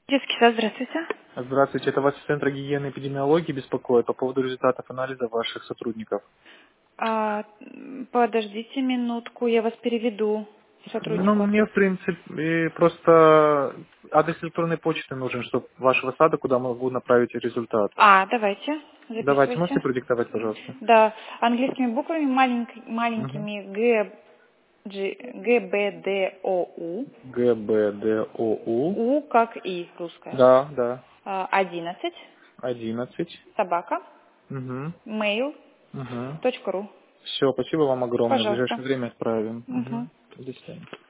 Детский сад, здравствуйте. Здравствуйте, это вас из Центра гигиены и эпидемиологии беспокоит по поводу результатов анализа ваших сотрудников. Подождите минутку, я вас переведу Ну, сотруднику. мне, в принципе, просто адрес электронной почты нужен, чтобы вашего сада, куда могу направить результат. Давайте, Давайте, можете записывайте. продиктовать, пожалуйста? Да, английскими буквами Угу. маленькими Г, Б, Д, О, У. ГБДОУ. У как И, русская. Да, да. 11, 11. собака, Угу. mail.ru. Угу. Все, спасибо вам огромное. В Пожалуйста. ближайшее время отправим. Мгм. Угу. До свидания.